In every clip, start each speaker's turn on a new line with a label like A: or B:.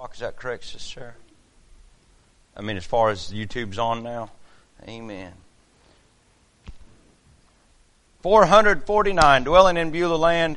A: Is that correct, Sister? I mean, as far as YouTube's on now? Amen. 449, Dwelling in Beulah Land.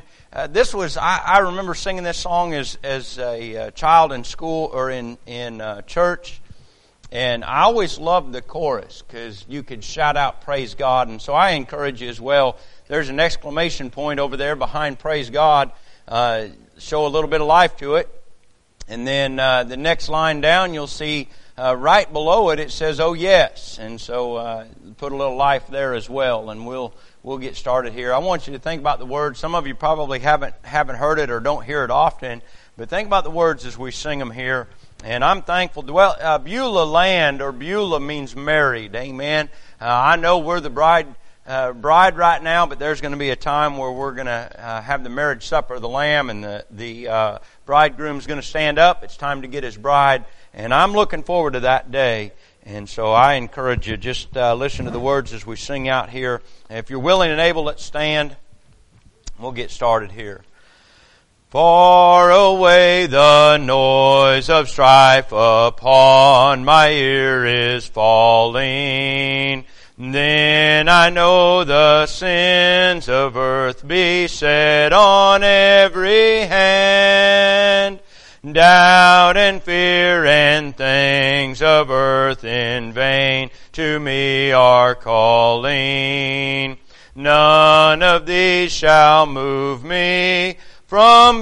A: I remember singing this song as a child in school or in church. And I always loved the chorus because you could shout out praise God. And so I encourage you as well. There's an exclamation point over there behind praise God. Show a little bit of life to it. And then the next line down, you'll see right below it, it says, "Oh yes." And so put a little life there as well. And we'll get started here. I want you to think about the words. Some of you probably haven't heard it or don't hear it often. But think about the words as we sing them here. And I'm thankful. Beulah Land, or Beulah, means married. Amen. I know we're the bride right now, but there's going to be a time where we're going to have the marriage supper of the Lamb, and the bridegroom's going to stand up. It's time to get his bride, and I'm looking forward to that day. And so I encourage you, just listen to the words as we sing out here. If you're willing and able, let's stand. We'll get started here. Far away the noise of strife upon my ear is falling. Then I know the sins of earth beset on every hand. Doubt and fear and things of earth in vain to me are calling. None of these shall move me from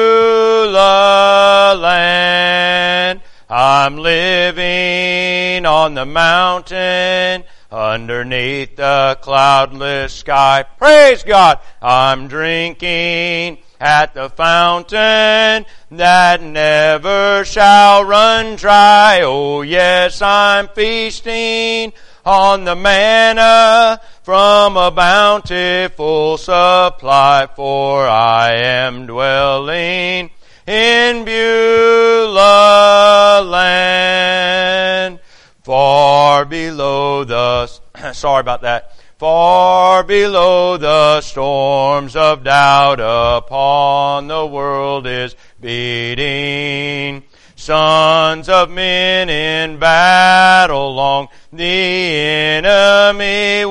A: Beulah Land. I'm living on the mountain underneath the cloudless sky. Praise God! I'm drinking at the fountain that never shall run dry. Oh yes, I'm feasting on the manna from a bountiful supply, for I am dwelling in Beulah Land. Far below the storms of doubt upon the world is beating. Sons of men in battle long the enemy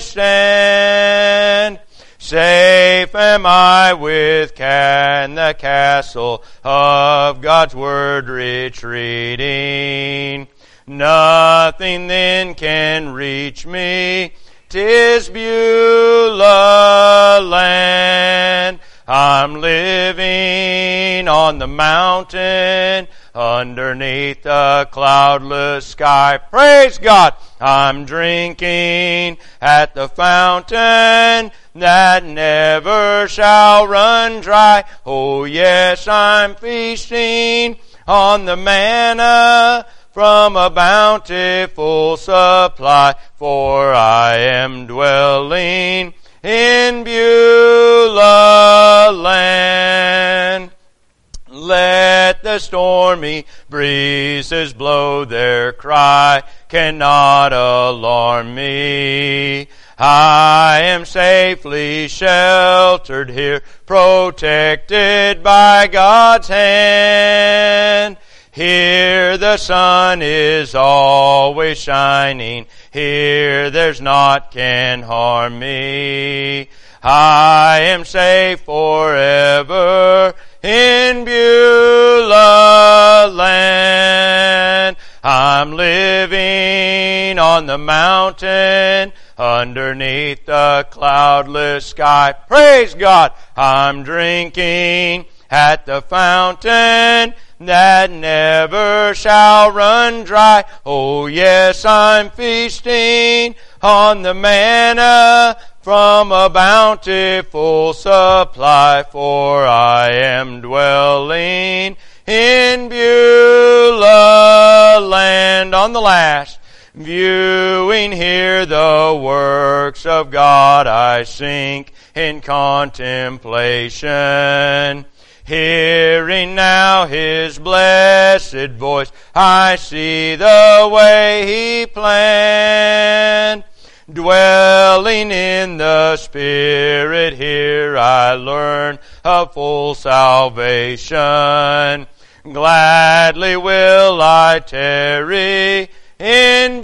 A: withstand. Safe am I with the castle of God's word retreating. Nothing then can reach me. 'Tis Beulah Land. I'm living on the mountain underneath the cloudless sky. Praise God! I'm drinking at the fountain that never shall run dry. Oh yes, I'm feasting on the manna from a bountiful supply, for I am dwelling in Beulah Land. Let the stormy breezes blow, their cry cannot alarm me. I am safely sheltered here, protected by God's hand. Here the sun is always shining. Here there's naught can harm me. I am safe forever in Beulah Land. I'm living on the mountain underneath the cloudless sky. Praise God! I'm drinking at the fountain that never shall run dry. Oh yes, I'm feasting on the manna from a bountiful supply, for I am dwelling in Beulah Land. On the last, viewing here the works of God, I sink in contemplation. Hearing now His blessed voice, I see the way He planned. Dwelling in the Spirit, here I learn of full salvation. Gladly will I tarry in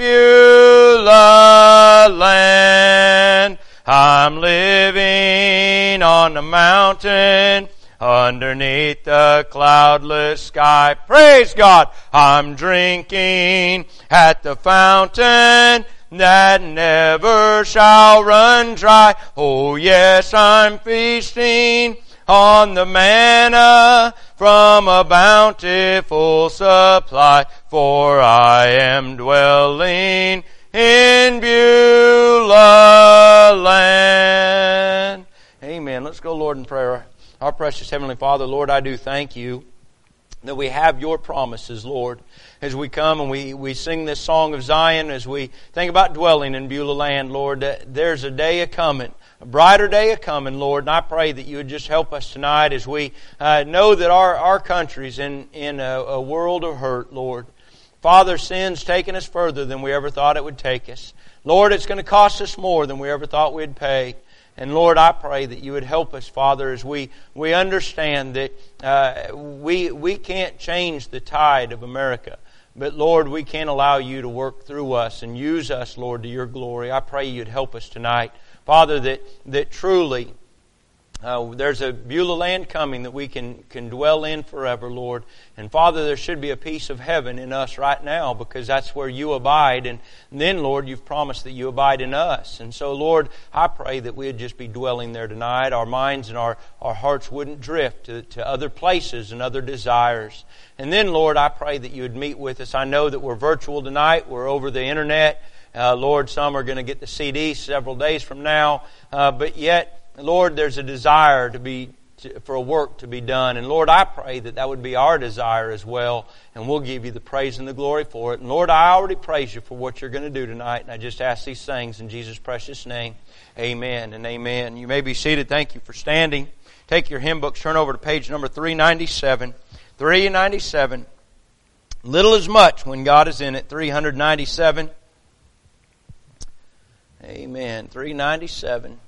A: Beulah land. I'm living on the mountain underneath the cloudless sky. Praise God! I'm drinking at the fountain that never shall run dry. Oh yes, I'm feasting on the manna from a bountiful supply, for I am dwelling in Beulah land. Amen. Let's go, Lord, in prayer. Our precious Heavenly Father, Lord, I do thank You that we have Your promises, Lord. As we come and we sing this song of Zion, as we think about dwelling in Beulah land, Lord, there's a day a-coming, a brighter day a-coming, Lord, and I pray that You would just help us tonight as we know that our country's in a world of hurt, Lord. Father, sin's taken us further than we ever thought it would take us. Lord, it's going to cost us more than we ever thought we'd pay. And Lord, I pray that You would help us, Father, as we understand that we can't change the tide of America. But Lord, we can't allow You to work through us and use us, Lord, to Your glory. I pray You'd help us tonight. Father, that truly there's a Beulah land coming that we can dwell in forever, Lord. And Father, there should be a piece of heaven in us right now, because that's where You abide. And then, Lord, You've promised that You abide in us. And so, Lord, I pray that we'd just be dwelling there tonight. Our minds and our hearts wouldn't drift to other places and other desires. And then, Lord, I pray that You would meet with us. I know that we're virtual tonight. We're over the internet. Lord, some are going to get the CD several days from now. But yet, Lord, there's a desire for a work to be done. And Lord, I pray that would be our desire as well. And we'll give You the praise and the glory for it. And Lord, I already praise You for what You're going to do tonight. And I just ask these things in Jesus' precious name. Amen and amen. You may be seated. Thank you for standing. Take your hymn books, turn over to page number 397. 397. Little is much when God is in it. 397. Amen. 397.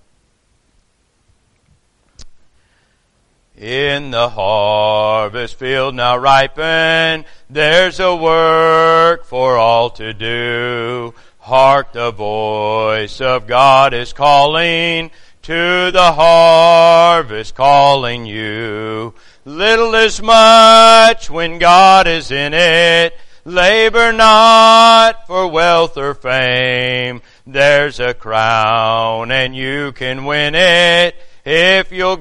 A: In the harvest field now ripen, there's a work for all to do. Hark, the voice of God is calling, to the harvest calling you. Little is much when God is in it. Labor not for wealth or fame. There's a crown and you can win it if you'll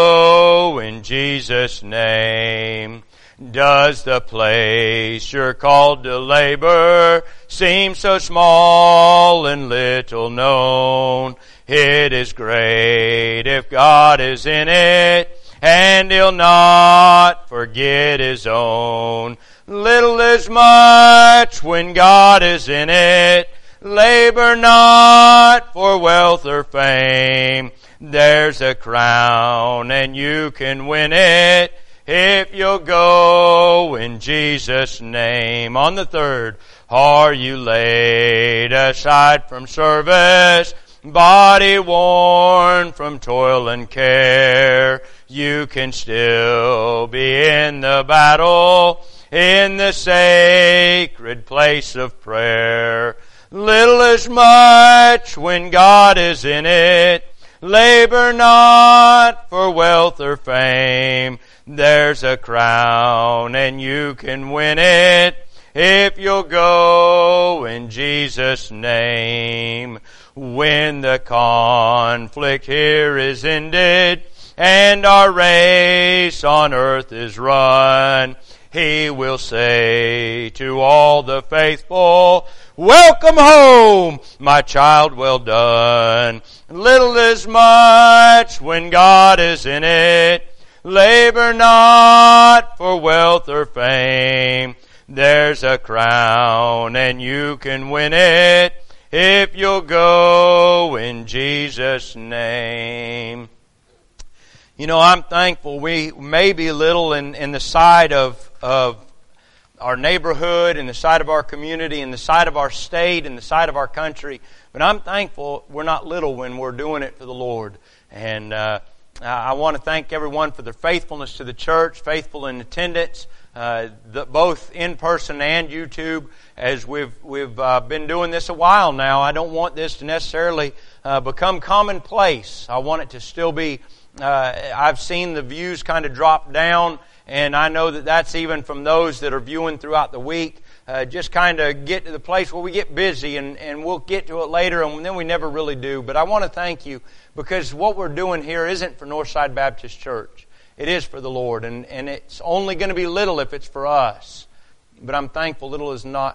A: go in Jesus' name. Does the place you're called to labor seem so small and little known? It is great if God is in it, and He'll not forget His own. Little is much when God is in it. Labor not for wealth or fame. There's a crown and you can win it if you'll go in Jesus' name. On the third, are you laid aside from service, body worn from toil and care? You can still be in the battle, in the sacred place of prayer. Little is much when God is in it. Labor not for wealth or fame. There's a crown and you can win it if you'll go in Jesus' name. When the conflict here is ended and our race on earth is run, He will say to all the faithful, welcome home, my child, well done. Little is much when God is in it. Labor not for wealth or fame. There's a crown and you can win it if you'll go in Jesus' name. You know, I'm thankful we may be a little in the sight of our neighborhood, in the sight of our community, in the sight of our state, in the sight of our country. But I'm thankful we're not little when we're doing it for the Lord. And I want to thank everyone for their faithfulness to the church, faithful in attendance. both in person and YouTube, as we've been doing this a while now. I don't want this to necessarily become commonplace. I want it to still be. I've seen the views kind of drop down, and I know that that's even from those that are viewing throughout the week. Just kind of get to the place where we get busy, and we'll get to it later, and then we never really do. But I want to thank you, because what we're doing here isn't for Northside Baptist Church. It is for the Lord, and it's only going to be little if it's for us. But I'm thankful little is much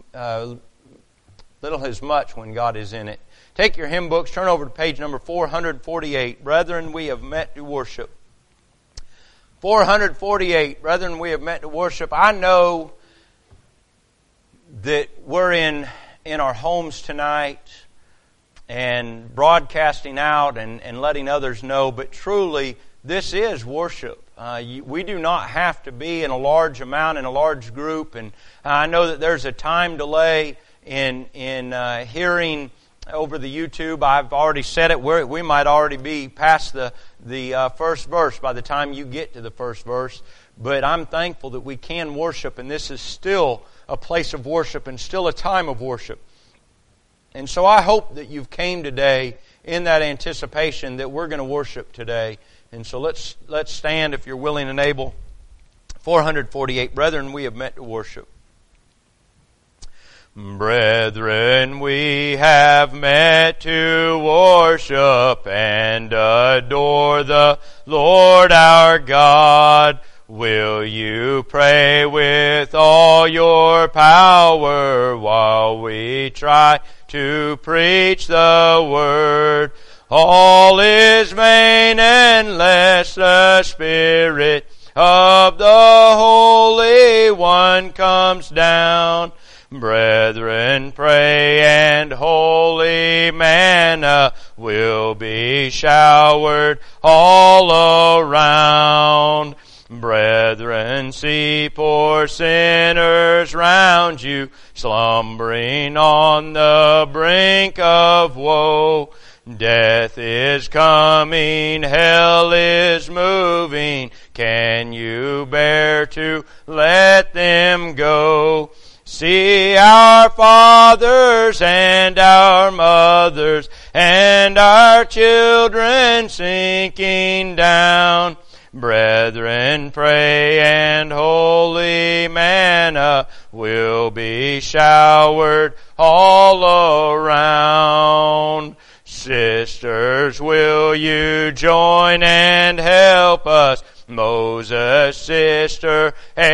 A: when God is in it. Take your hymn books, turn over to page number 448. Brethren, we have met to worship. 448. Brethren, we have met to worship. I know that we're in our homes tonight and broadcasting out and letting others know, but truly, this is worship. We do not have to be in a large amount, in a large group, and I know that there's a time delay in hearing over the YouTube. I've already said it. We might already be past the first verse by the time you get to the first verse, but I'm thankful that we can worship, and this is still a place of worship and still a time of worship. And so I hope that you've came today in that anticipation that we're going to worship today. And so let's stand if you're willing and able. 448. Brethren, we have met to worship. Brethren, we have met to worship and adore the Lord our God. Will you pray with all your power while we try to preach the Word? All is vain unless the Spirit of the Holy One comes down. Brethren, pray, and holy manna will be showered all around. Brethren, see poor sinners round you, slumbering on the brink of woe. Death is coming, hell is moving. Can you bear to let them go? See our fathers and our mothers and our children sinking down. Brethren, pray, and holy manna will be showered all around. Sisters, will you join and help us? Moses' sister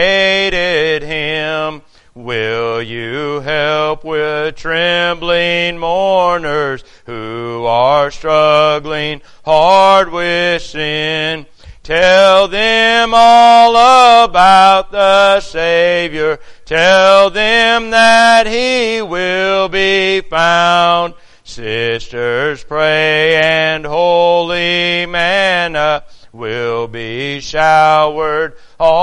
A: hated him. Will you help with trembling mourners who are struggling hard with sin? Tell them all about the Savior. Tell them that He will be found. Sisters, pray, and holy manna will be showered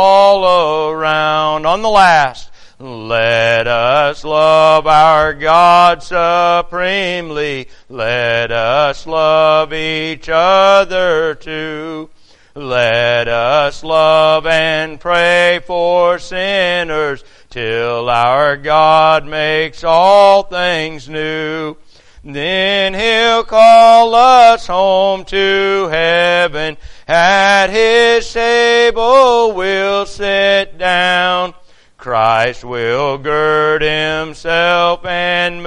A: all around. On the last, let us love our God supremely. Let us love each other too. Let us love and pray for sinners till our God makes all things new. Then He'll call us home to heaven. At His table we'll sit down. Christ will gird Himself and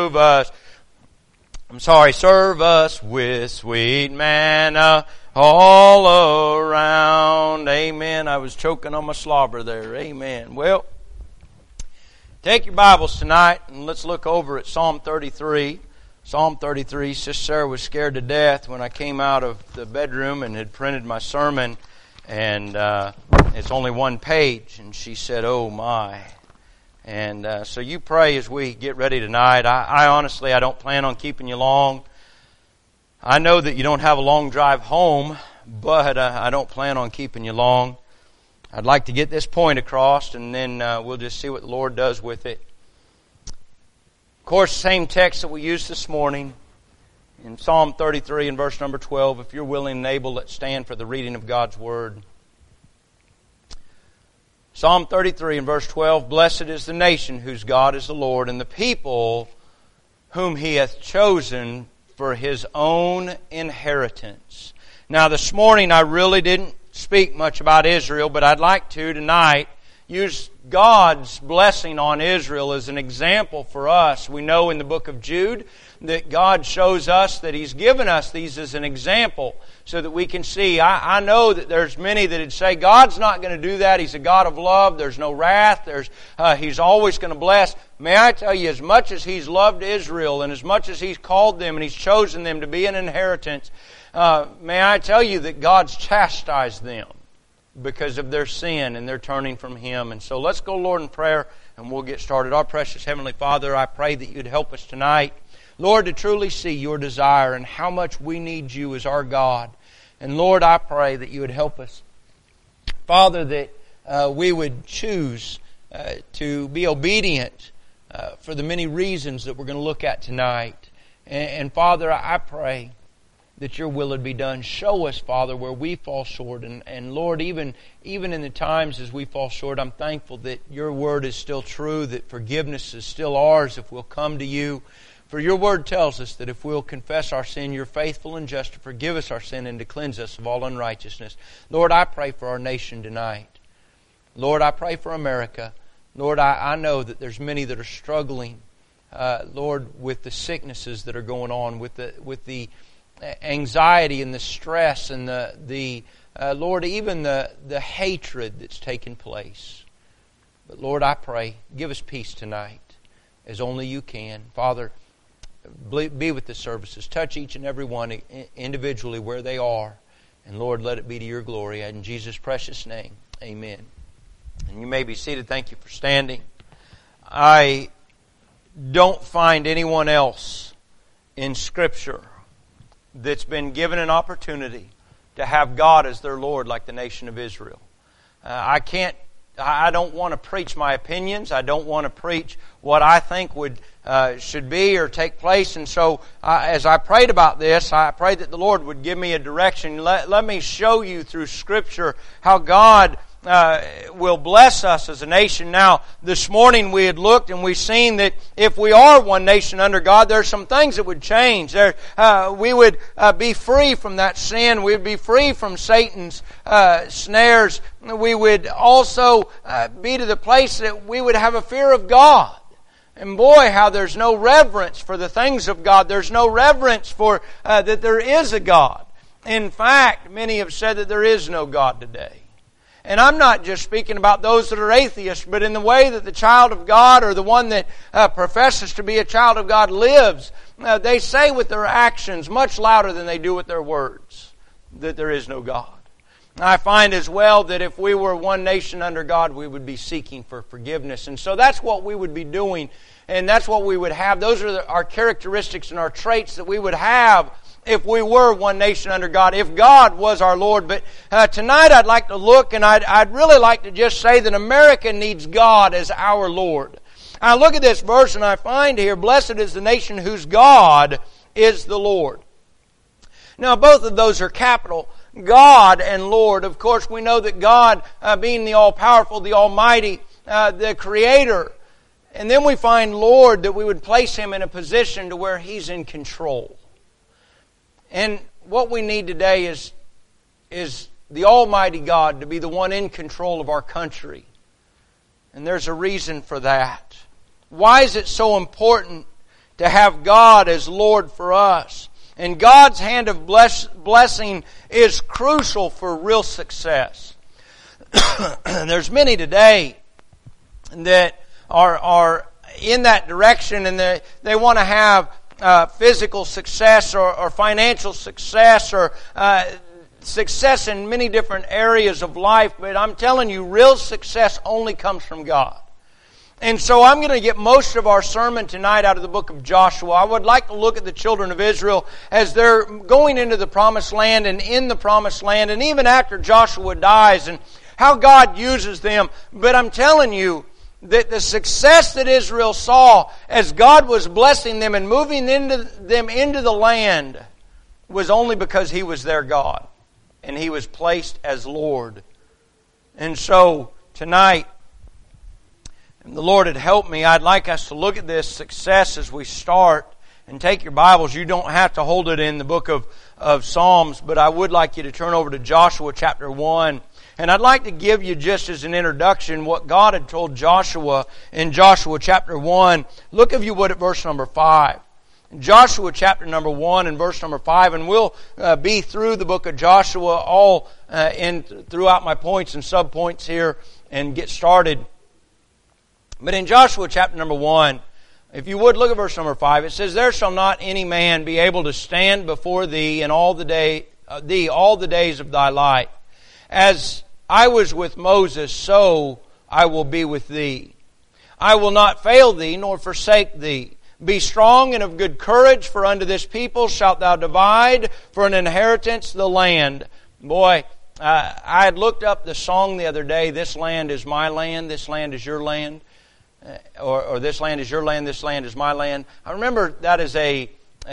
A: serve us with sweet manna all around. Amen. I was choking on my slobber there. Amen. Well, take your Bibles tonight and let's look over at Psalm 33. Psalm 33. Sister Sarah was scared to death when I came out of the bedroom and had printed my sermon, and it's only one page, and she said, "Oh my." And so you pray as we get ready tonight. I honestly, I don't plan on keeping you long. I know that you don't have a long drive home, but I don't plan on keeping you long. I'd like to get this point across, and then we'll just see what the Lord does with it. Of course, same text that we used this morning in Psalm 33 and verse number 12. If you're willing and able, let's stand for the reading of God's Word. Psalm 33 and verse 12, Blessed is the nation whose God is the Lord, and the people whom He hath chosen for His own inheritance. Now this morning I really didn't speak much about Israel, but I'd like to tonight use God's blessing on Israel as an example for us. We know in the book of Jude that God shows us that He's given us these as an example so that we can see. I know that there's many that would say God's not going to do that. He's a God of love. There's no wrath. He's always going to bless. May I tell you, as much as He's loved Israel and as much as He's called them and He's chosen them to be an inheritance, may I tell you that God's chastised them because of their sin and their turning from Him. And so let's go, Lord, in prayer and we'll get started. Our precious Heavenly Father, I pray that You'd help us tonight, Lord, to truly see Your desire and how much we need You as our God. And Lord, I pray that You would help us, Father, that we would choose to be obedient for the many reasons that we're going to look at tonight. And Father, I pray that Your will would be done. Show us, Father, where we fall short. And Lord, even in the times as we fall short, I'm thankful that Your Word is still true, that forgiveness is still ours if we'll come to You. For Your Word tells us that if we'll confess our sin, You're faithful and just to forgive us our sin and to cleanse us of all unrighteousness. Lord, I pray for our nation tonight. Lord, I pray for America. Lord, I know that there's many that are struggling, Lord, with the sicknesses that are going on, with the anxiety and the stress and the Lord, even the hatred that's taken place. But Lord, I pray, give us peace tonight as only You can. Father, be with the services. Touch each and every one individually where they are. And Lord, let it be to Your glory. In Jesus' precious name, amen. And you may be seated. Thank you for standing. I don't find anyone else in Scripture that's been given an opportunity to have God as their Lord like the nation of Israel. I don't want to preach my opinions. I don't want to preach what I think should be or take place. And so as I prayed about this, I prayed that the Lord would give me a direction. Let me show you through Scripture how God will bless us as a nation. Now, this morning we had looked and we've seen that if we are one nation under God, there are some things that would change. We would be free from that sin. We would be free from Satan's snares. We would also be to the place that we would have a fear of God. And boy, how there's no reverence for the things of God. There's no reverence for that there is a God. In fact, many have said that there is no God today. And I'm not just speaking about those that are atheists, but in the way that the child of God or the one that professes to be a child of God lives, they say with their actions much louder than they do with their words that there is no God. I find as well that if we were one nation under God, we would be seeking for forgiveness. And so that's what we would be doing, and that's what we would have. Those are our characteristics and our traits that we would have if we were one nation under God, if God was our Lord. But tonight I'd like to look, and I'd really like to just say that America needs God as our Lord. I look at this verse and I find here, Blessed is the nation whose God is the Lord. Now both of those are capital, God and Lord. Of course we know that God being the all-powerful, the almighty, the creator. And then we find Lord, that we would place Him in a position to where He's in control. And what we need today is the Almighty God to be the one in control of our country. And there's a reason for that. Why is it so important to have God as Lord for us? And God's hand of blessing is crucial for real success. There's many today that are in that direction, and they want to have physical success or financial success or success in many different areas of life. But I'm telling you, real success only comes from God. And so I'm going to get most of our sermon tonight out of the book of Joshua. I would like to look at the children of Israel as they're going into the promised land and in the promised land, and even after Joshua dies, and how God uses them. But I'm telling you that the success that Israel saw as God was blessing them and moving them into the land was only because He was their God and He was placed as Lord. And so tonight, and the Lord had helped me, I'd like us to look at this success as we start. And take your Bibles. You don't have to hold it in the book of Psalms, but I would like you to turn over to Joshua chapter 1. And I'd like to give you, just as an introduction, what God had told Joshua in Joshua chapter 1. Look, if you would, at verse number 5. Joshua chapter number 1 and verse number 5. And we'll be through the book of Joshua all throughout my points and subpoints here and get started. But in Joshua chapter number 1, if you would, look at verse number 5. It says, "There shall not any man be able to stand before thee in all the days of thy life. As I was with Moses, so I will be with thee. I will not fail thee, nor forsake thee. Be strong and of good courage, for unto this people shalt thou divide for an inheritance the land." Boy, I had looked up the song the other day, "This land is my land, this land is your land." Or "This land is your land, this land is my land." I remember that as a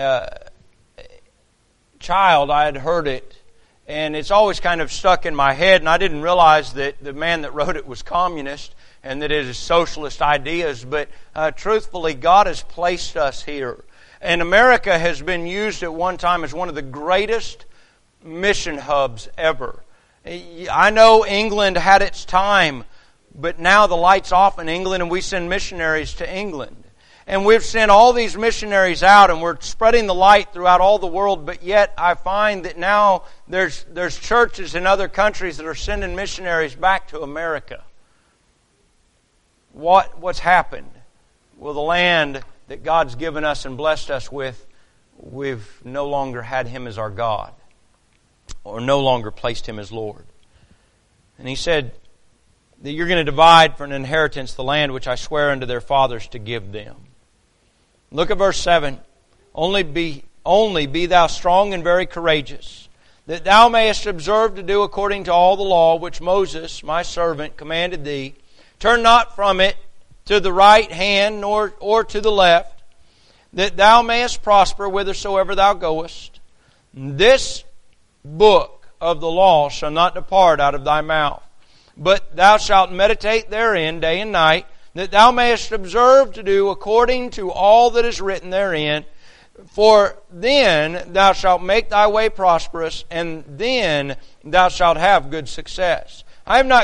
A: child I had heard it, and it's always kind of stuck in my head, and I didn't realize that the man that wrote it was communist and that it is socialist ideas. But truthfully, God has placed us here. And America has been used at one time as one of the greatest mission hubs ever. I know England had its time, but now the light's off in England and we send missionaries to England. And we've sent all these missionaries out and we're spreading the light throughout all the world, but yet I find that now there's churches in other countries that are sending missionaries back to America. What's happened? Well, the land that God's given us and blessed us with, we've no longer had Him as our God, or no longer placed Him as Lord. And He said that you're going to divide for an inheritance the land which I swear unto their fathers to give them. Look at verse 7. Only be thou strong and very courageous, that thou mayest observe to do according to all the law which Moses, my servant, commanded thee. Turn not from it to the right hand or to the left, that thou mayest prosper whithersoever thou goest. This book of the law shall not depart out of thy mouth, but thou shalt meditate therein day and night, that thou mayest observe to do according to all that is written therein. For then thou shalt make thy way prosperous, and then thou shalt have good success. Have not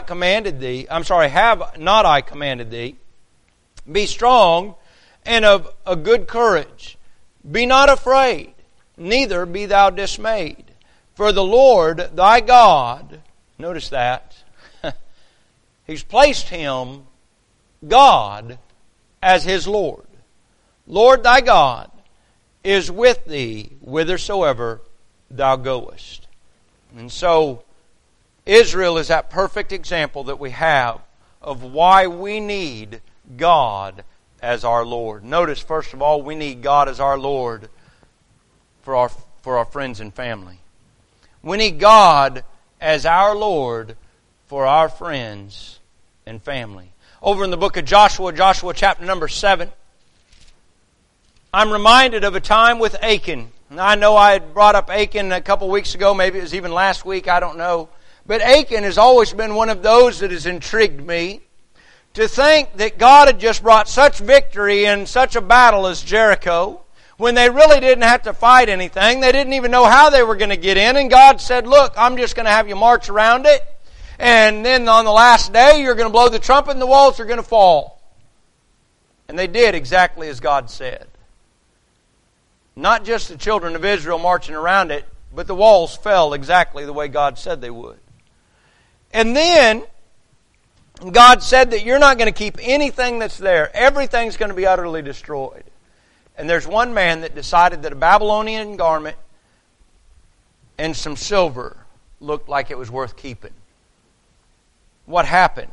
A: I commanded thee? Be strong and of a good courage. Be not afraid, neither be thou dismayed. For the Lord thy God," notice that, He's placed Him, God, as His Lord. "Lord thy God is with thee whithersoever thou goest." And so, Israel is that perfect example that we have of why we need God as our Lord. Notice, first of all, we need God as our Lord for our friends and family. We need God as our Lord for our friends and family. Over in the book of Joshua chapter number 7, I'm reminded of a time with Achan. And I know I had brought up Achan a couple weeks ago, maybe it was even last week, I don't know. But Achan has always been one of those that has intrigued me. To think that God had just brought such victory in such a battle as Jericho, when they really didn't have to fight anything. They didn't even know how they were going to get in. And God said, "Look, I'm just going to have you march around it. And then on the last day, you're going to blow the trumpet and the walls are going to fall." And they did exactly as God said. Not just the children of Israel marching around it, but the walls fell exactly the way God said they would. And then God said that you're not going to keep anything that's there. Everything's going to be utterly destroyed. And there's one man that decided that a Babylonian garment and some silver looked like it was worth keeping. What happened?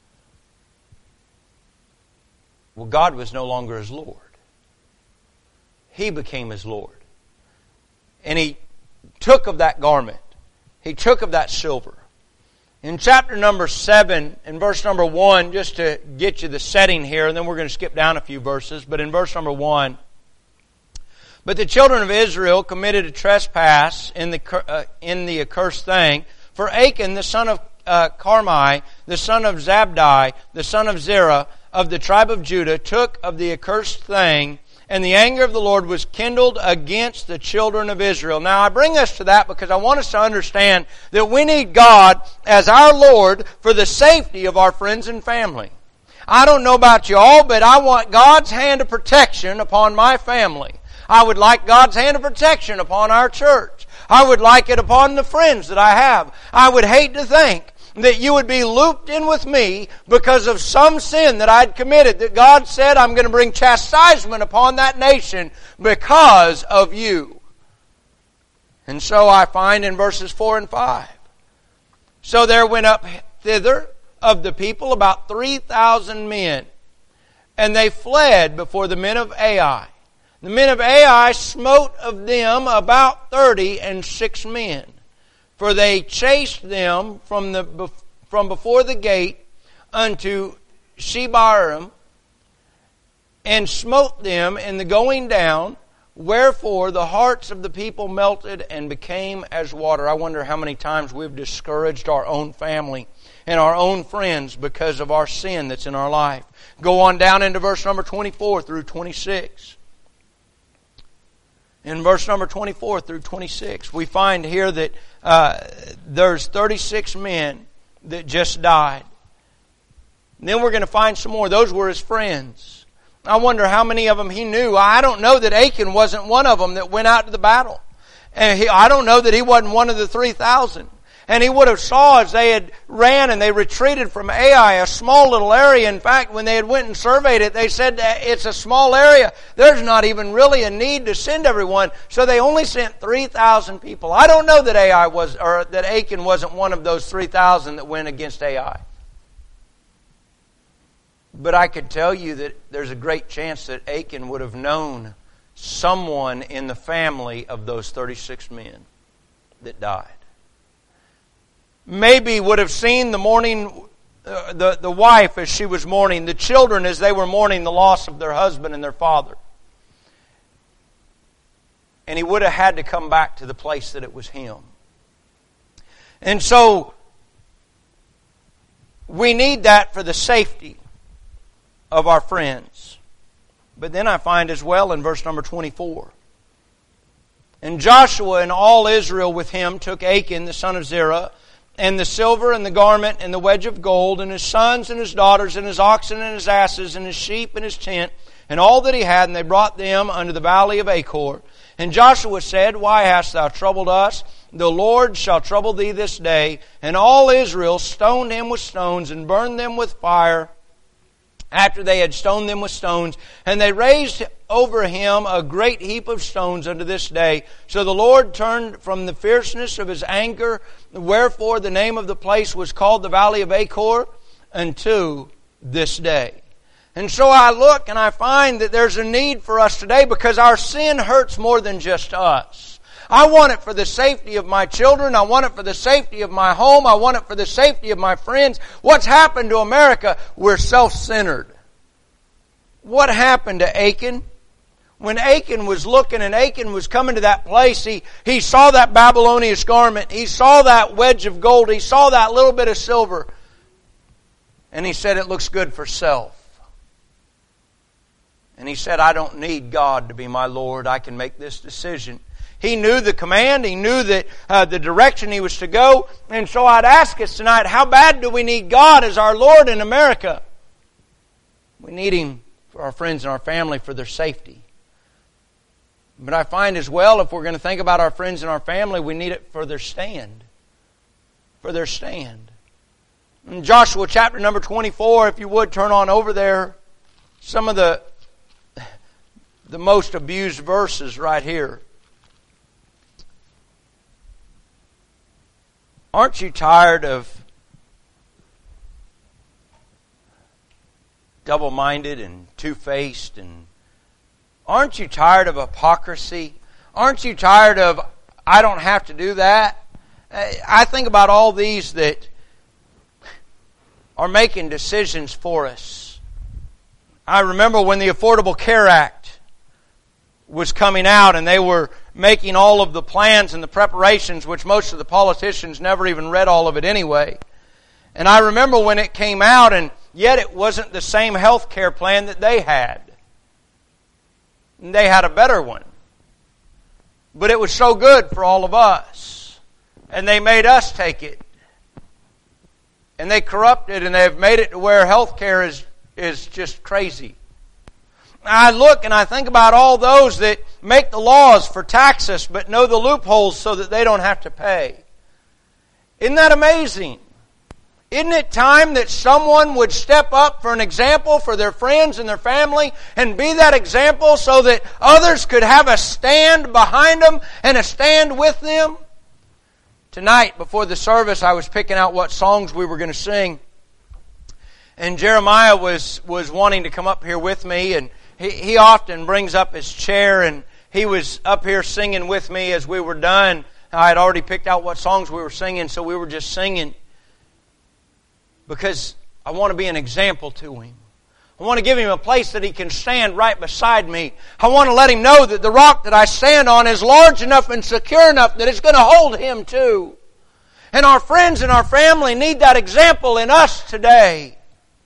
A: Well, God was no longer his Lord. He became his Lord. And he took of that garment. He took of that silver. In chapter number 7, in verse number 1, just to get you the setting here, and then we're going to skip down a few verses, but in verse number 1, "But the children of Israel committed a trespass in the accursed thing, for Achan the son of Carmi, the son of Zabdi, the son of Zerah, of the tribe of Judah, took of the accursed thing, and the anger of the Lord was kindled against the children of Israel. Now I bring us to that because I want us to understand that we need God as our Lord for the safety of our friends and family. I don't know about you all, but I want God's hand of protection upon my family. I would like God's hand of protection upon our church. I would like it upon the friends that I have. I would hate to think that you would be looped in with me because of some sin that I'd committed, that God said, I'm going to bring chastisement upon that nation because of you. And so I find in verses 4 and 5. So there went up thither of the people about 3,000 men, and they fled before the men of Ai. The men of Ai smote of them about 36 men. For they chased them from before the gate unto Shebarim, and smote them in the going down, wherefore the hearts of the people melted and became as water. I wonder how many times we've discouraged our own family and our own friends because of our sin that's in our life. Go on down into verse number 24 through 26. In verse number 24 through 26, we find here that there's 36 men that just died. And then we're going to find some more. Those were his friends. I wonder how many of them he knew. I don't know that Achan wasn't one of them that went out to the battle. And I don't know that he wasn't one of the 3,000. And he would have saw as they had ran and they retreated from Ai, a small little area. In fact, when they had went and surveyed it, they said it's a small area. There's not even really a need to send everyone. So they only sent 3,000 people. I don't know that that Achan wasn't one of those 3,000 that went against Ai. But I could tell you that there's a great chance that Achan would have known someone in the family of those 36 men that died. Maybe would have seen the mourning, the wife as she was mourning, the children as they were mourning the loss of their husband and their father. And he would have had to come back to the place that it was him. And so, we need that for the safety of our friends. But then I find as well in verse number 24. And Joshua and all Israel with him took Achan the son of Zerah, and the silver and the garment and the wedge of gold, and his sons and his daughters, and his oxen and his asses, and his sheep and his tent, and all that he had, and they brought them unto the valley of Achor. And Joshua said, Why hast thou troubled us? The Lord shall trouble thee this day. And all Israel stoned him with stones, and burned them with fire, after they had stoned them with stones. And they raised over him a great heap of stones unto this day. So the Lord turned from the fierceness of his anger, wherefore the name of the place was called the Valley of Achor unto this day. And so I look and I find that there's a need for us today because our sin hurts more than just us. I want it for the safety of my children. I want it for the safety of my home. I want it for the safety of my friends. What's happened to America? We're self-centered. What happened to Achan? When Achan was looking and Achan was coming to that place, he saw that Babylonian garment. He saw that wedge of gold. He saw that little bit of silver. And he said, it looks good for self. And he said, I don't need God to be my Lord. I can make this decision. He knew the command. He knew that the direction he was to go. And so I'd ask us tonight, how bad do we need God as our Lord in America? We need Him for our friends and our family for their safety. But I find as well, if we're going to think about our friends and our family, we need it for their stand. For their stand. In Joshua chapter number 24, if you would turn on over there, some of the most abused verses right here. Aren't you tired of double-minded and two-faced? And aren't you tired of hypocrisy? Aren't you tired of, I don't have to do that? I think about all these that are making decisions for us. I remember when the Affordable Care Act was coming out and they were making all of the plans and the preparations, which most of the politicians never even read all of it anyway. And I remember when it came out, and yet it wasn't the same health care plan that they had. And they had a better one. But it was so good for all of us. And they made us take it. And they corrupted, and they've made it to where health care is just crazy. I look and I think about all those that make the laws for taxes but know the loopholes so that they don't have to pay. Isn't that amazing? Isn't it time that someone would step up for an example for their friends and their family and be that example so that others could have a stand behind them and a stand with them? Tonight, before the service, I was picking out what songs we were going to sing. And Jeremiah was wanting to come up here with me, and he often brings up his chair, and he was up here singing with me as we were done. I had already picked out what songs we were singing, so we were just singing because I want to be an example to him. I want to give him a place that he can stand right beside me. I want to let him know that the rock that I stand on is large enough and secure enough that it's going to hold him too. And our friends and our family need that example in us today.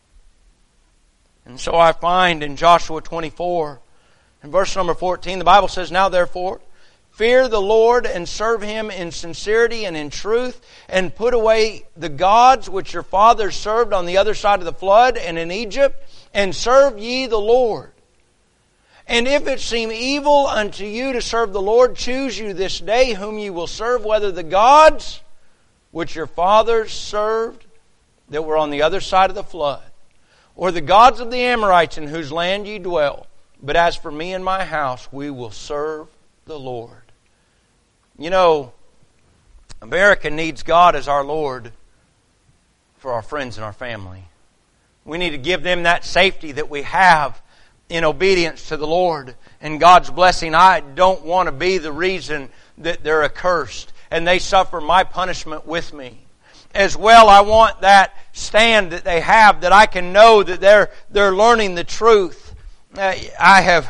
A: And so I find in Joshua 24, in verse number 14, the Bible says, "Now therefore, fear the Lord and serve Him in sincerity and in truth, and put away the gods which your fathers served on the other side of the flood and in Egypt, and serve ye the Lord. And if it seem evil unto you to serve the Lord, choose you this day whom you will serve, whether the gods which your fathers served that were on the other side of the flood, or the gods of the Amorites in whose land ye dwell. But as for me and my house, we will serve the Lord." You know, America needs God as our Lord for our friends and our family. We need to give them that safety that we have in obedience to the Lord and God's blessing. I don't want to be the reason that they're accursed and they suffer my punishment with me. As well, I want that stand that they have, that I can know that they're learning the truth. I have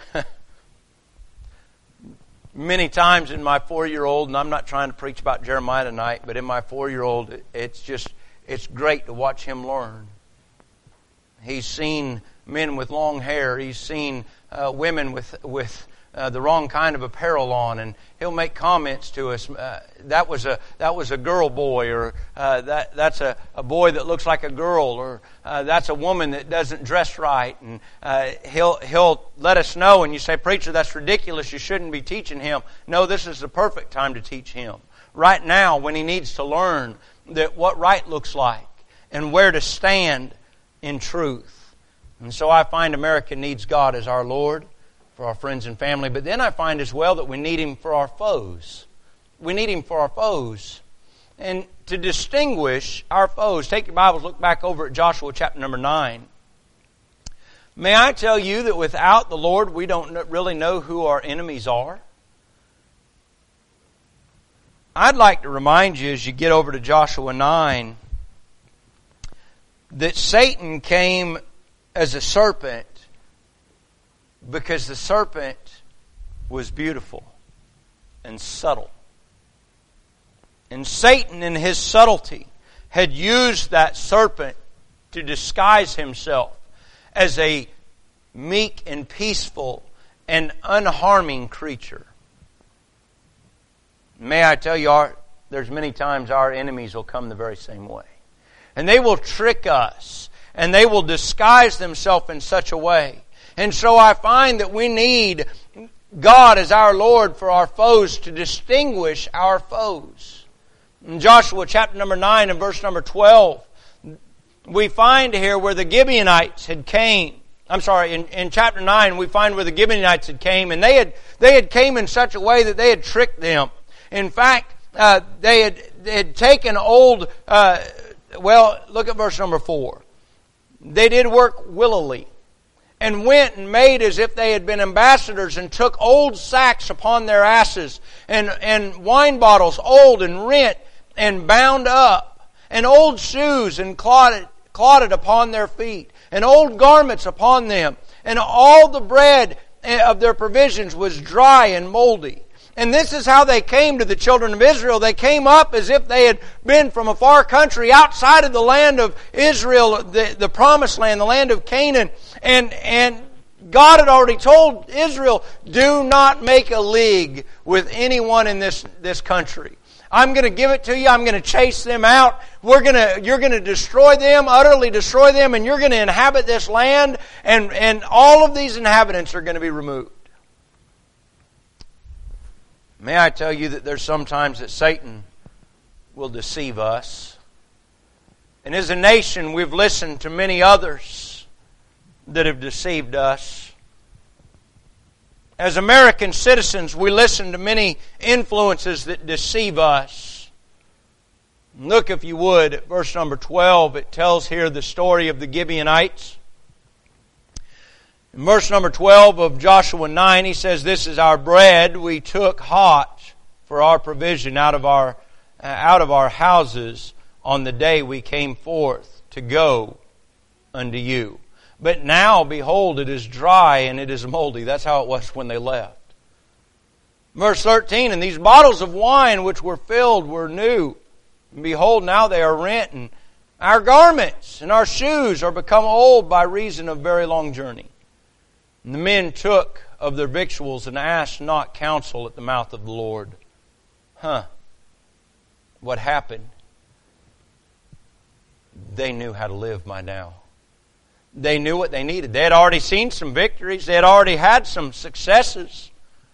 A: many times in my 4-year-old, and I'm not trying to preach about Jeremiah tonight, but in my 4-year-old, it's great to watch him learn. He's seen men with long hair. He's seen women with the wrong kind of apparel on, and he'll make comments to us. That was a girl boy, or that's a boy that looks like a girl, or that's a woman that doesn't dress right. And he'll let us know. And you say, "Preacher, that's ridiculous. You shouldn't be teaching him." No, this is the perfect time to teach him. Right now, when he needs to learn that what right looks like and where to stand in truth. And so I find America needs God as our Lord for our friends and family. But then I find as well that we need Him for our foes. We need Him for our foes. And to distinguish our foes, take your Bibles, look back over at Joshua chapter number 9. May I tell you that without the Lord, we don't really know who our enemies are? I'd like to remind you as you get over to Joshua 9 that Satan came as a serpent because the serpent was beautiful and subtle. And Satan, in his subtlety, had used that serpent to disguise himself as a meek and peaceful and unharming creature. May I tell you, there's many times our enemies will come the very same way. And they will trick us, and they will disguise themselves in such a way. And so I find that we need God as our Lord for our foes to distinguish our foes. In Joshua chapter number 9 and verse number 12, we find here where the Gibeonites had came. In chapter 9 we find where the Gibeonites had came, and they had came in such a way that they had tricked them. In fact, they had taken old... look at verse number 4. They did work willily, and went and made as if they had been ambassadors, and took old sacks upon their asses, and wine bottles old and rent and bound up, and old shoes and clotted upon their feet, and old garments upon them, and all the bread of their provisions was dry and moldy. And this is how they came to the children of Israel. They came up as if they had been from a far country outside of the land of Israel, the promised land, the land of Canaan. And God had already told Israel, do not make a league with anyone in this country. I'm going to give it to you. I'm going to chase them out. You're going to destroy them, utterly destroy them, and you're going to inhabit this land, and all of these inhabitants are going to be removed. May I tell you that there's sometimes that Satan will deceive us. And as a nation, we've listened to many others that have deceived us. As American citizens, we listen to many influences that deceive us. Look, if you would, at verse number 12. It tells here the story of the Gibeonites. In verse number 12 of Joshua 9, he says, this is our bread we took hot for our provision out of our houses on the day we came forth to go unto you. But now, behold, it is dry and it is moldy. That's how it was when they left. Verse 13, and these bottles of wine which were filled were new. And behold, now they are rent, and our garments and our shoes are become old by reason of very long journey. And the men took of their victuals and asked not counsel at the mouth of the Lord. What happened? They knew how to live by now. They knew what they needed. They had already seen some victories. They had already had some successes.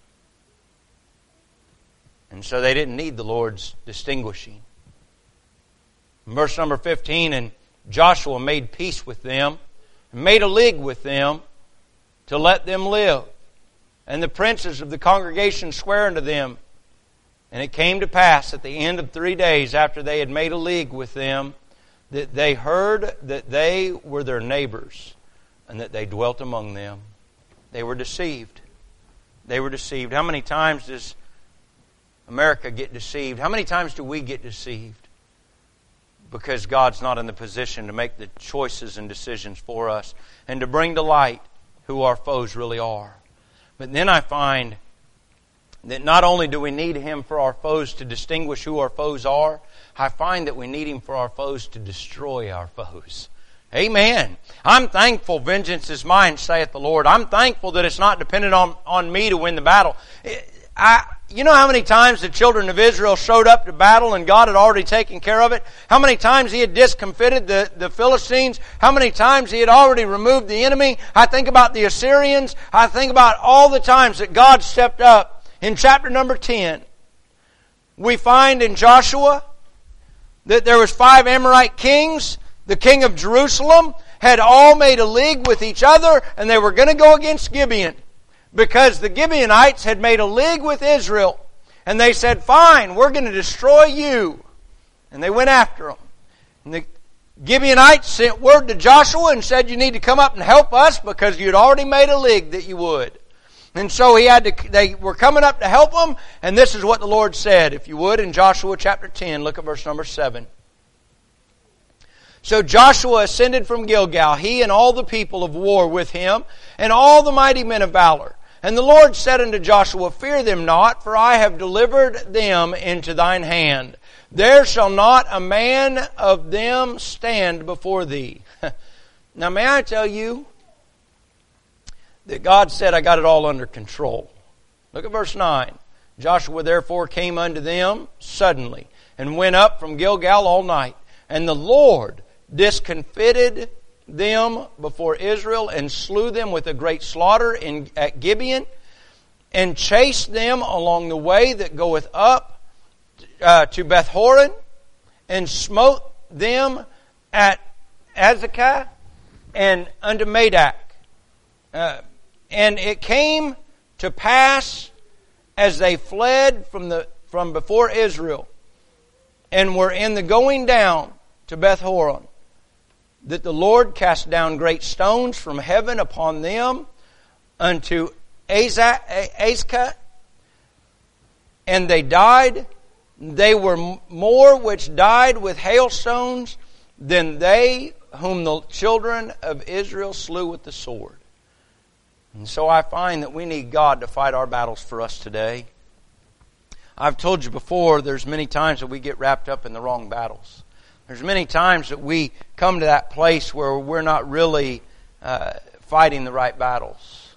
A: And so they didn't need the Lord's distinguishing. In verse number 15, and Joshua made peace with them, and made a league with them, to let them live. And the princes of the congregation sware unto them. And it came to pass at the end of 3 days after they had made a league with them, that they heard that they were their neighbors, and that they dwelt among them. They were deceived. They were deceived. How many times does America get deceived? How many times do we get deceived? Because God's not in the position to make the choices and decisions for us, and to bring to light who our foes really are. But then I find that not only do we need Him for our foes to distinguish who our foes are, I find that we need Him for our foes to destroy our foes. Amen. I'm thankful vengeance is mine, saith the Lord. I'm thankful that it's not dependent on me to win the battle. You know how many times the children of Israel showed up to battle and God had already taken care of it? How many times He had discomfited the Philistines? How many times He had already removed the enemy? I think about the Assyrians. I think about all the times that God stepped up. In chapter number 10, we find in Joshua that there was 5 Amorite kings. The king of Jerusalem had all made a league with each other, and they were going to go against Gibeon. Because the Gibeonites had made a league with Israel. And they said, fine, we're going to destroy you. And they went after them. And the Gibeonites sent word to Joshua and said, you need to come up and help us because you'd already made a league that you would. And so they were coming up to help them. And this is what the Lord said, if you would, in Joshua chapter 10. Look at verse number 7. So Joshua ascended from Gilgal, he and all the people of war with him, and all the mighty men of valor. And the Lord said unto Joshua, fear them not, for I have delivered them into thine hand. There shall not a man of them stand before thee. Now may I tell you that God said, I got it all under control. Look at verse 9. Joshua therefore came unto them suddenly, and went up from Gilgal all night. And the Lord discomfited them before Israel, and slew them with a great slaughter at Gibeon, and chased them along the way that goeth up to Beth-horon, and smote them at Azekah and unto Medak. And it came to pass as they fled from before Israel, and were in the going down to Beth-horon, that the Lord cast down great stones from heaven upon them unto Azekah, and they died. They were more which died with hailstones than they whom the children of Israel slew with the sword. And so I find that we need God to fight our battles for us today. I've told you before, there's many times that we get wrapped up in the wrong battles. There's many times that we come to that place where we're not really fighting the right battles.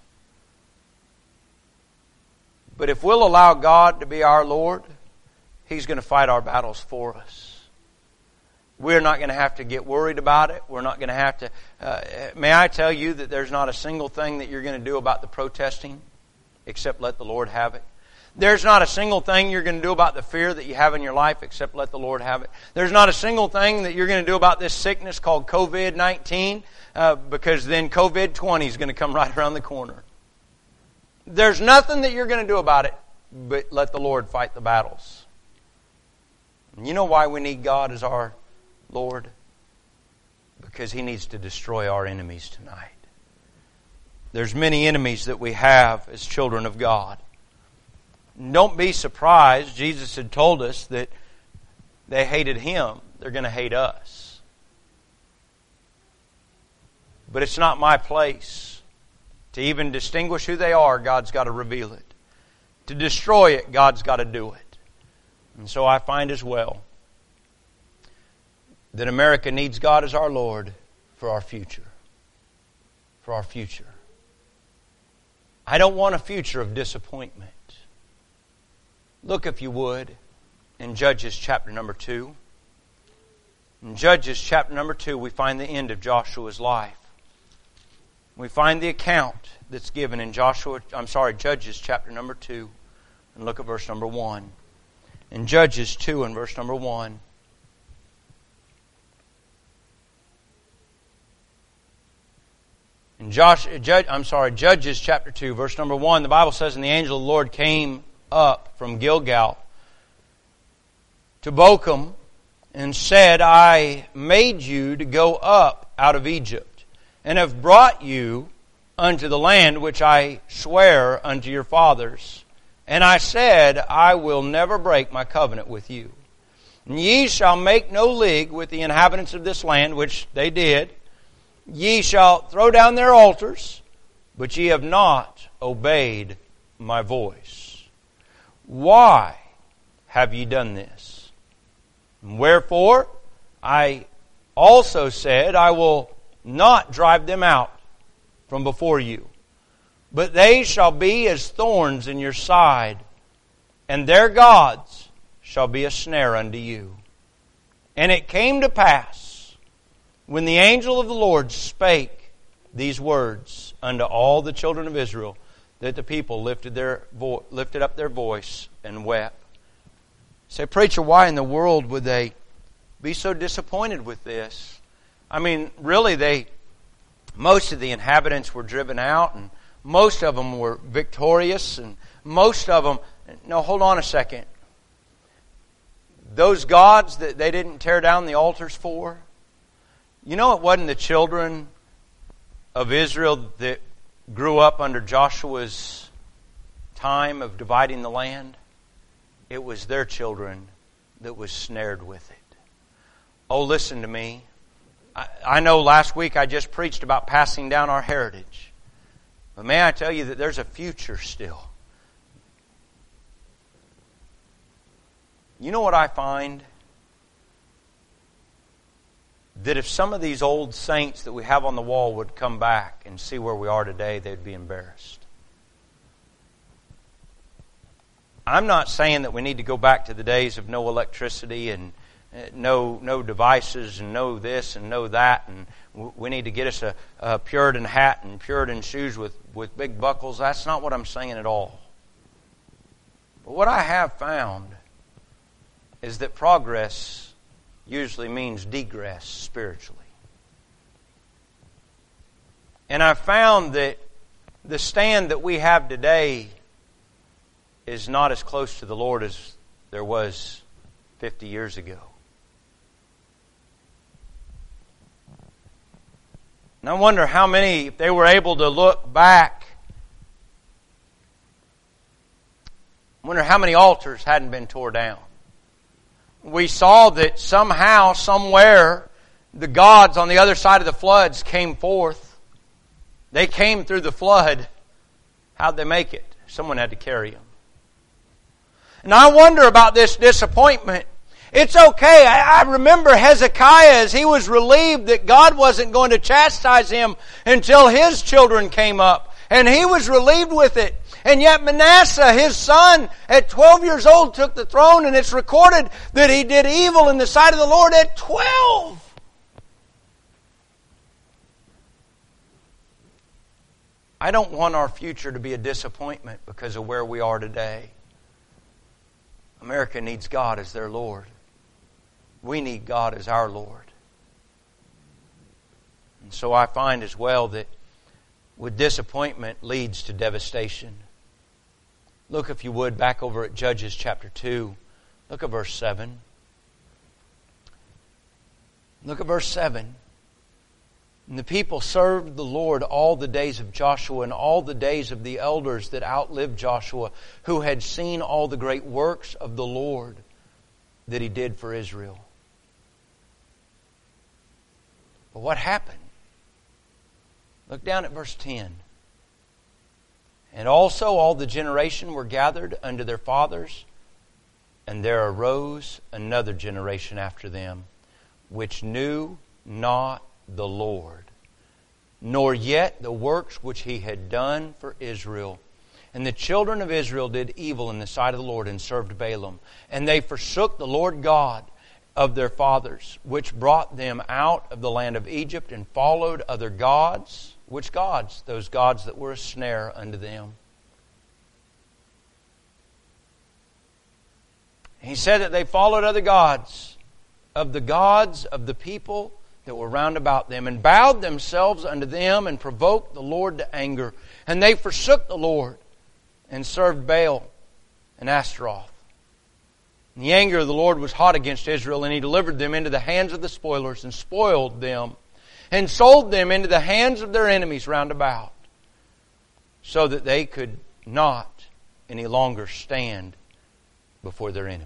A: But if we'll allow God to be our Lord, He's going to fight our battles for us. We're not going to have to get worried about it. We're not going to have to... may I tell you that there's not a single thing that you're going to do about the protesting except let the Lord have it. There's not a single thing you're going to do about the fear that you have in your life except let the Lord have it. There's not a single thing that you're going to do about this sickness called COVID-19 because then COVID-20 is going to come right around the corner. There's nothing that you're going to do about it but let the Lord fight the battles. And you know why we need God as our Lord? Because He needs to destroy our enemies tonight. There's many enemies that we have as children of God. Don't be surprised. Jesus had told us that they hated Him. They're going to hate us. But it's not my place to even distinguish who they are. God's got to reveal it. To destroy it, God's got to do it. And so I find as well that America needs God as our Lord for our future. For our future. I don't want a future of disappointment. Look, if you would, in Judges chapter number 2. In Judges chapter number 2, we find the end of Joshua's life. We find the account that's given in Judges chapter number 2. And look at verse number 1. In Judges 2 and verse number 1. In Judges chapter 2, verse number 1, the Bible says, "And the angel of the Lord came up from Gilgal to Bochum and said, I made you to go up out of Egypt, and have brought you unto the land which I swear unto your fathers. And I said, I will never break my covenant with you. And ye shall make no league with the inhabitants of this land," which they did. "Ye shall throw down their altars, but ye have not obeyed my voice. Why have ye done this? And wherefore I also said, I will not drive them out from before you, but they shall be as thorns in your side, and their gods shall be a snare unto you. And it came to pass, when the angel of the Lord spake these words unto all the children of Israel, that the people lifted up their voice and wept." Say, "Preacher, why in the world would they be so disappointed with this?" I mean, really, most of the inhabitants were driven out, and most of them were victorious, and most of them... No, hold on a second. Those gods that they didn't tear down the altars for, you know, it wasn't the children of Israel that grew up under Joshua's time of dividing the land. It was their children that was snared with it. Oh, listen to me. I know last week I just preached about passing down our heritage. But may I tell you that there's a future still. You know what I find? That if some of these old saints that we have on the wall would come back and see where we are today, they'd be embarrassed. I'm not saying that we need to go back to the days of no electricity and no devices and no this and no that, and we need to get us a Puritan hat and Puritan shoes with big buckles. That's not what I'm saying at all. But what I have found is that progress usually means degress spiritually. And I found that the stand that we have today is not as close to the Lord as there was 50 years ago. And I wonder how many, if they were able to look back, I wonder how many altars hadn't been torn down. We saw that somehow, somewhere, the gods on the other side of the floods came forth. They came through the flood. How'd they make it? Someone had to carry them. And I wonder about this disappointment. It's okay. I remember Hezekiah, as he was relieved that God wasn't going to chastise him until his children came up. And he was relieved with it. And yet Manasseh, his son, at 12 years old, took the throne, and it's recorded that he did evil in the sight of the Lord at 12. I don't want our future to be a disappointment because of where we are today. America needs God as their Lord. We need God as our Lord. And so I find as well that with disappointment leads to devastation. Look, if you would, back over at Judges chapter 2. Look at verse 7. Look at verse 7. And the people served the Lord all the days of Joshua and all the days of the elders that outlived Joshua, who had seen all the great works of the Lord that He did for Israel. But what happened? Look down at verse 10. And also all the generation were gathered unto their fathers, and there arose another generation after them, which knew not the Lord, nor yet the works which He had done for Israel. And the children of Israel did evil in the sight of the Lord, and served Balaam. And they forsook the Lord God of their fathers, which brought them out of the land of Egypt, and followed other gods. Which gods? Those gods that were a snare unto them. He said that they followed other gods of the people that were round about them, and bowed themselves unto them, and provoked the Lord to anger. And they forsook the Lord, and served Baal and Ashtaroth. And the anger of the Lord was hot against Israel, and He delivered them into the hands of the spoilers, and spoiled them, and sold them into the hands of their enemies round about, so that they could not any longer stand before their enemies.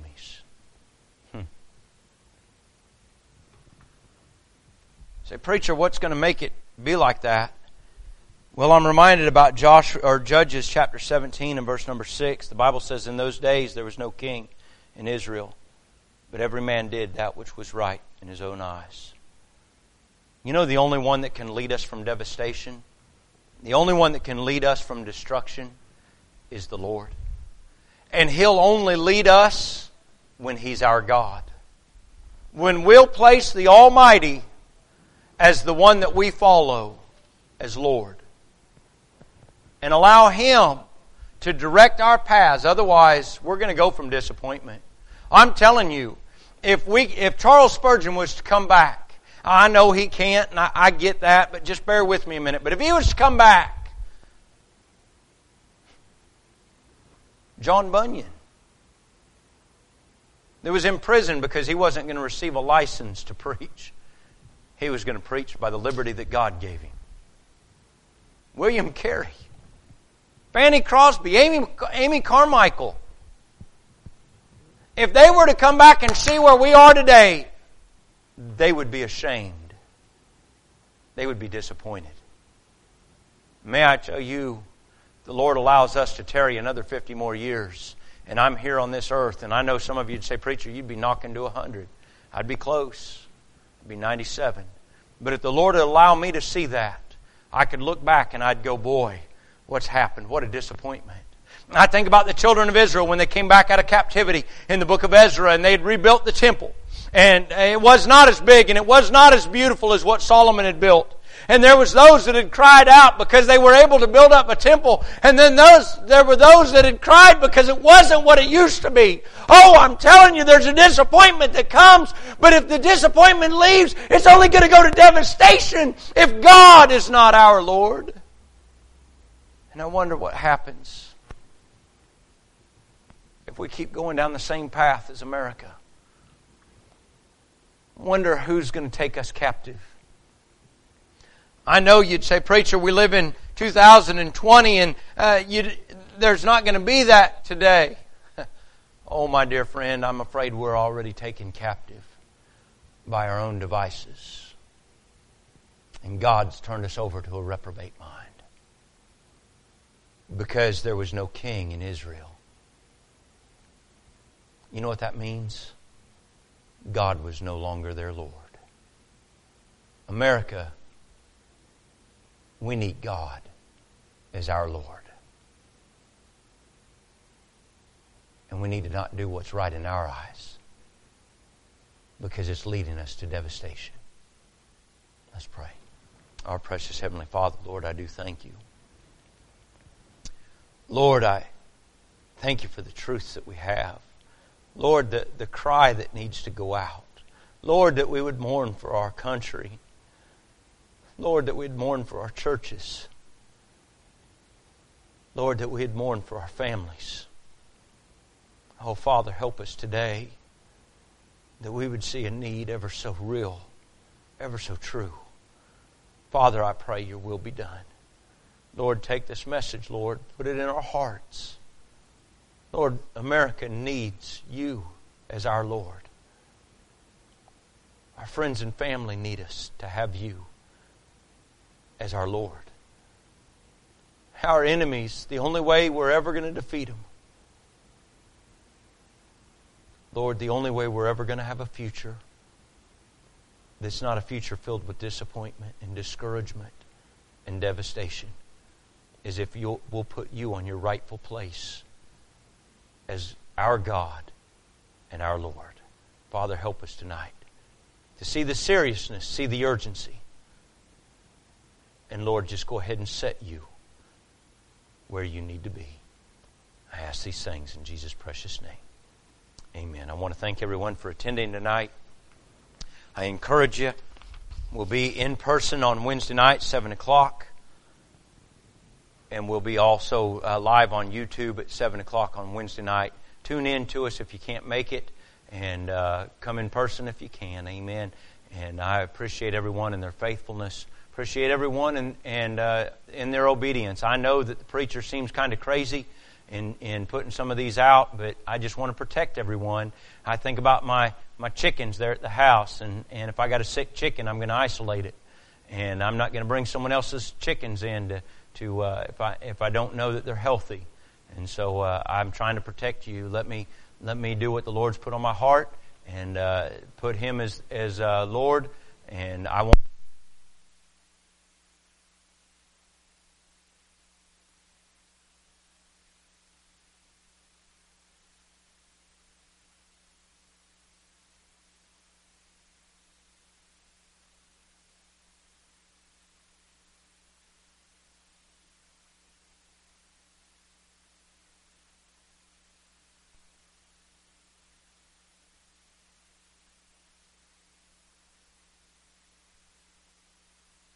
A: Say, preacher, what's going to make it be like that? Well, I'm reminded about Judges chapter 17 and verse number 6. The Bible says, in those days there was no king in Israel, but every man did that which was right in his own eyes. You know, the only one that can lead us from devastation, the only one that can lead us from destruction is the Lord. And He'll only lead us when He's our God. When we'll place the Almighty as the one that we follow as Lord, and allow Him to direct our paths. Otherwise, we're going to go from disappointment. I'm telling you, if Charles Spurgeon was to come back, I know he can't, and I get that, but just bear with me a minute. But if he was to come back, John Bunyan, that was in prison because he wasn't going to receive a license to preach. He was going to preach by the liberty that God gave him. William Carey, Fanny Crosby, Amy Carmichael. If they were to come back and see where we are today, they would be ashamed. They would be disappointed. May I tell you, the Lord allows us to tarry another 50 more years. And I'm here on this earth, and I know some of you would say, preacher, you'd be knocking to 100. I'd be close. I'd be 97. But if the Lord would allow me to see that, I could look back and I'd go, boy, what's happened? What a disappointment. I think about the children of Israel when they came back out of captivity in the book of Ezra, and they had rebuilt the temple. And it was not as big and it was not as beautiful as what Solomon had built. And there was those that had cried out because they were able to build up a temple. And then there were those that had cried because it wasn't what it used to be. Oh, I'm telling you, there's a disappointment that comes. But if the disappointment leaves, it's only going to go to devastation if God is not our Lord. And I wonder what happens if we keep going down the same path as America. I wonder who's going to take us captive. I know you'd say, preacher, we live in 2020 and there's not going to be that today. Oh, my dear friend, I'm afraid we're already taken captive by our own devices. And God's turned us over to a reprobate mind. Because there was no king in Israel. You know what that means? God was no longer their Lord. America, we need God as our Lord. And we need to not do what's right in our eyes, because it's leading us to devastation. Let's pray. Our precious Heavenly Father, Lord, I do thank you. Lord, I thank you for the truths that we have. Lord, the cry that needs to go out. Lord, that we would mourn for our country. Lord, that we'd mourn for our churches. Lord, that we'd mourn for our families. Oh, Father, help us today that we would see a need ever so real, ever so true. Father, I pray your will be done. Lord, take this message, Lord, put it in our hearts. Lord, America needs you as our Lord. Our friends and family need us to have you as our Lord. Our enemies, the only way we're ever going to defeat them, Lord, the only way we're ever going to have a future that's not a future filled with disappointment and discouragement and devastation is if we'll put you on your rightful place as our God and our Lord. Father, help us tonight to see the seriousness, see the urgency. And Lord, just go ahead and set you where you need to be. I ask these things in Jesus' precious name. Amen. I want to thank everyone for attending tonight. I encourage you, we'll be in person on Wednesday night, 7 o'clock. And we'll be also live on YouTube at 7 o'clock on Wednesday night. Tune in to us if you can't make it, and come in person if you can. Amen. And I appreciate everyone and their faithfulness. Appreciate everyone and in their obedience. I know that the preacher seems kind of crazy in putting some of these out, but I just want to protect everyone. I think about my chickens there at the house, and if I got a sick chicken, I'm going to isolate it. And I'm not going to bring someone else's chickens in if I don't know that they're healthy. And so I'm trying to protect you. Let me do what the Lord's put on my heart and put Him as Lord. And I want